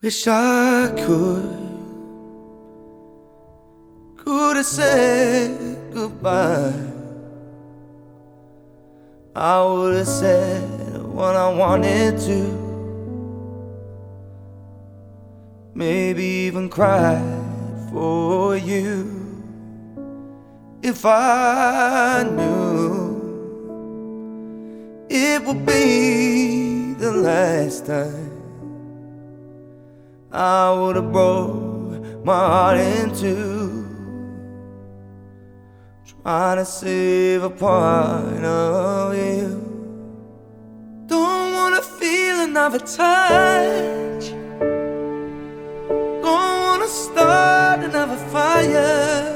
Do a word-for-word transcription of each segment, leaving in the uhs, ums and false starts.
Wish I could, could have said goodbye. I would have said what I wanted to, maybe even cried for you. If I knew it would be the last time, I would have broke my heart in two, trying to save a part of you. Don't wanna feel another touch, don't wanna start another fire,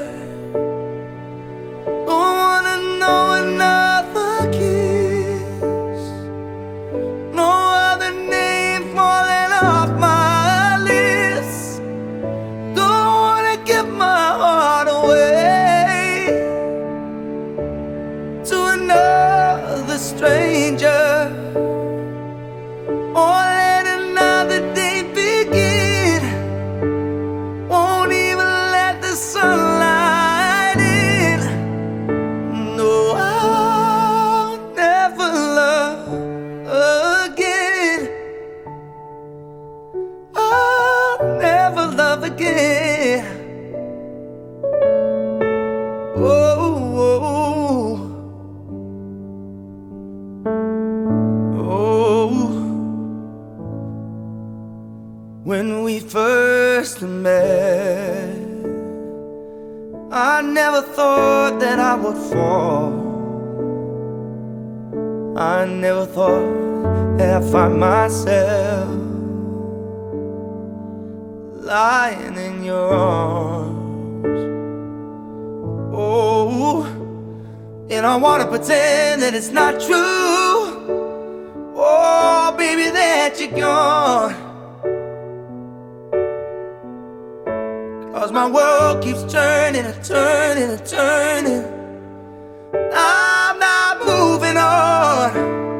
don't wanna know another kiss, no other name falling off my lips. Don't wanna give my heart away to another stranger, or let another day begin. Won't even let the sunlight in. No, I'll never love again. I'll never love again. Oh, oh, oh. When we first met, I never thought that I would fall. I never thought that I'd find myself lying in your arms. Oh, and I wanna pretend that it's not true. Oh, baby, that you're gone, 'cause my world keeps turning and turning and turning. I'm not moving on.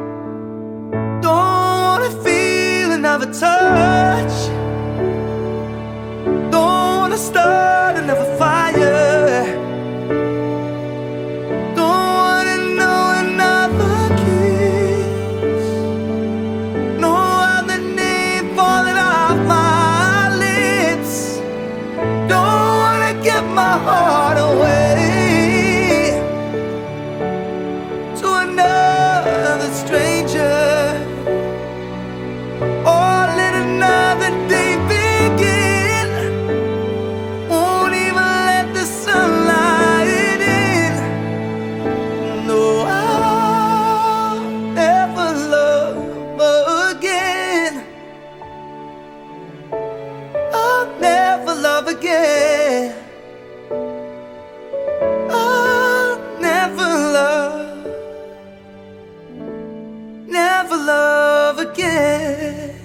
Don't wanna feel another touch, don't wanna start another fire, don't wanna know another kiss, no other name falling off my lips. Don't wanna give my heart away to another stranger, or let another day begin. Won't even let the sunlight in. No, I'll never love again. I'll never love again. I'll never love, never love again.